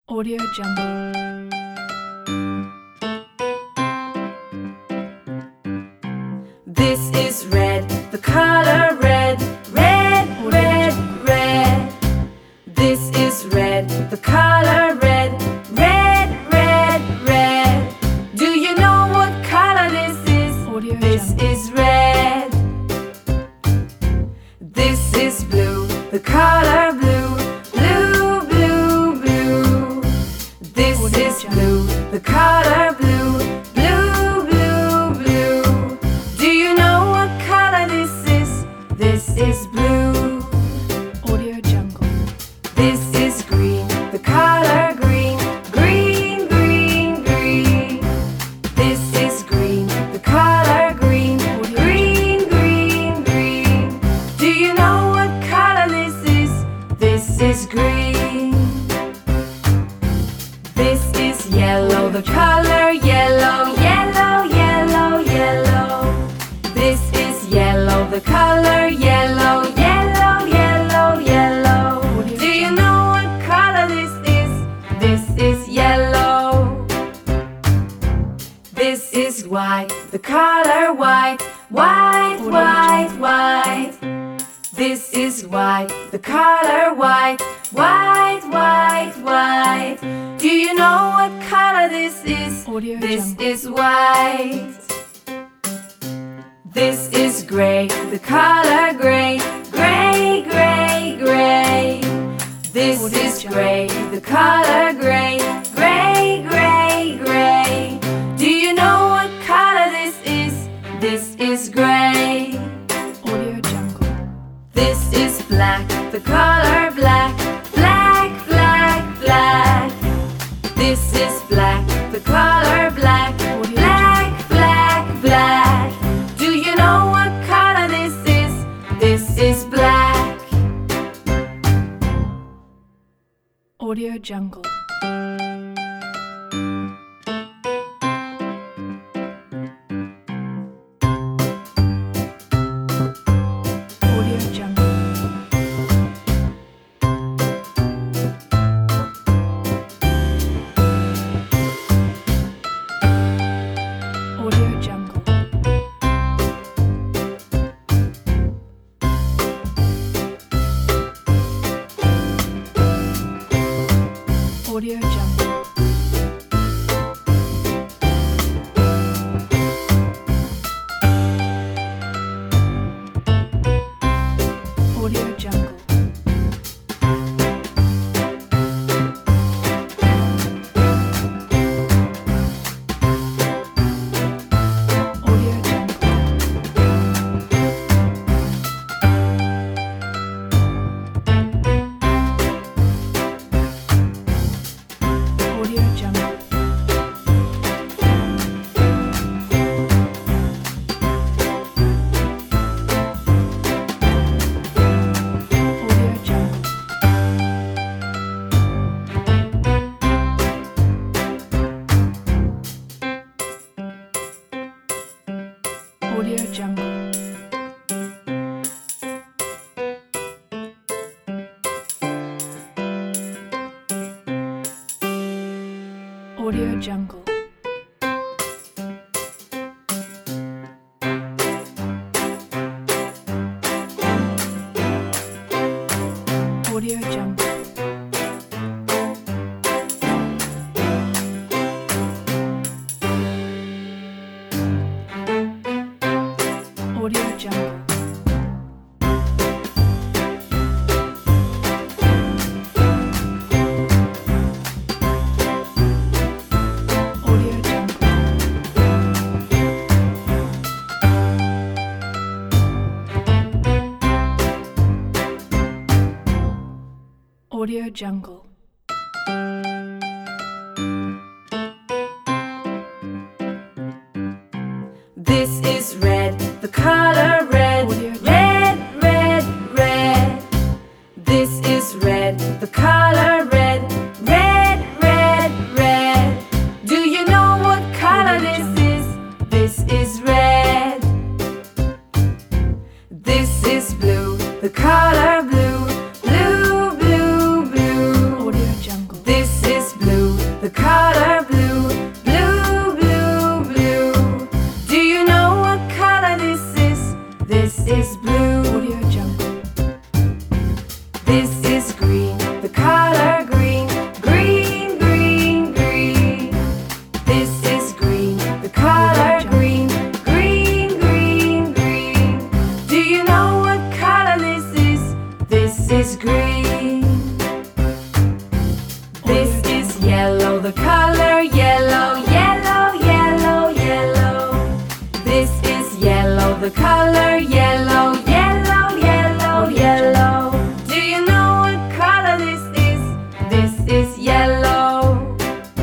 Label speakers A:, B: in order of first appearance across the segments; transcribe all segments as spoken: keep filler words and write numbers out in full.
A: Audio Jungle.
B: This is red, the color red, red, red, red. This is red, the color red, red, red, red. Do you know what color this is?
A: Audio
B: This
A: Jungle.
B: is red. This is blue, the color blue, blue, blue, blue. This
A: Audio
B: is
A: Jungle.
B: blue, the color blue, blue, blue, blue. Do you know what color this is? This is blue.
A: Audio Jungle.
B: This is green, the color green, green, green, green. This is green, the color green, green, green, green. Do you know what color this is? This is green. This is yellow, the color yellow, yellow, yellow, yellow. This is yellow, the color yellow, yellow, yellow, yellow. Do you know what color this is? This is yellow. This is white, the color white, white, white, white. This is white, the color white, white, white, white. Do you know what color this is?
A: Audio
B: This
A: Jungle.
B: is white. This is gray, the color gray, gray, gray, gray. This
A: Audio
B: is
A: Jungle.
B: gray, the color gray, gray, gray, gray. Do you know what color this is? This is gray.
A: Audio Jungle.
B: This is black, the color black, black, black, black. This is black, the color black, black, black, black. Do you know what color this is? This is black.
A: Audio Jungle. Audio Jungle. Audio Jungle. Audio Jungle. Audio Jungle. Audio Jungle. Audio Jungle. Audio Jungle. Audio Jungle. Audio Jungle. Audio Jungle. Audio Jungle. Audio Jungle. Audio Jungle.
B: This is red, the color red,
A: Audio Jungle.
B: red, red, red. This is red, the color red, red, red, red. Do you know what color
A: Audio
B: this
A: Jungle.
B: is? This is red. This is blue, the color blue, blue, blue, blue.
A: Audio Jungle.
B: This the color blue, blue, blue, blue. Do you know what color this is? This is blue.
A: Audio Jungle.
B: This is green, the color green, green, green, green. This is green, the color green, green, green, green. Do you know what color this is? This is green. This is yellow, the color yellow, yellow, yellow, yellow. This is yellow, the color yellow, yellow, yellow, yellow. Do you know what color this is? This is yellow.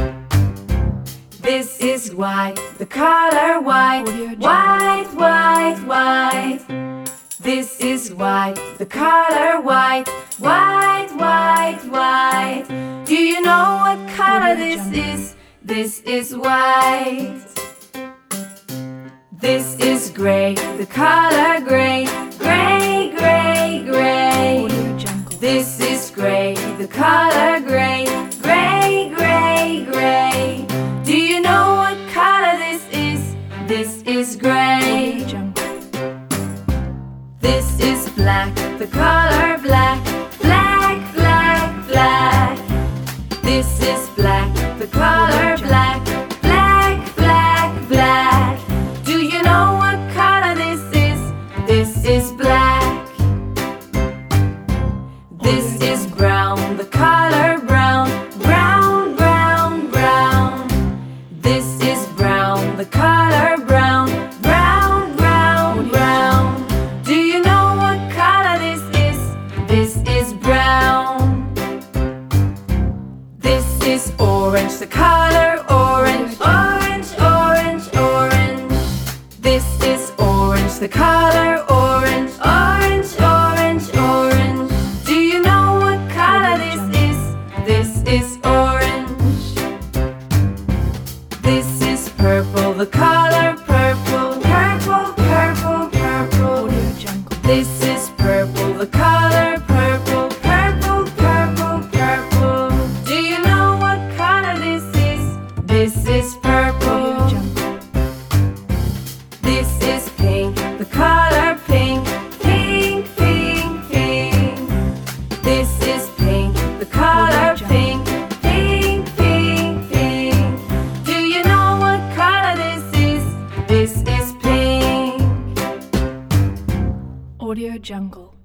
B: This is white, the color white, white, white, white. This is white, the color white, white, white, white. Do you know what color this is? This is white. This is gray, the color gray, gray, gray, gray.
A: Audio Jungle.
B: This is gray, the color gray, gray, gray, gray. Do you know what color this is? This is gray.
A: Audio Jungle.
B: This is black, the color black, black, black, black. This is black, the color black, black, black, black. Do you know what color this is? This is black. This is brown, the color brown, brown, brown, brown. This is brown, the color brown, brown, brown, brown. Do you know what color this is? This is brown. This is orange, the color orange, orange, orange, orange. This is orange, the color orange, orange, orange, orange. Do you know what color this is? This is orange. This is purple, the color purple, purple, purple, purple.
A: Audio Jungle.
B: This is purple, the color purple, purple, purple, purple. Do you know what color this is? This is
A: Audio
B: purple.
A: Jungle.
B: This is pink, the color pink, pink, pink, pink. This is pink, the color pink, pink, pink, pink. Do you know what color this is? This is pink.
A: Audio Jungle.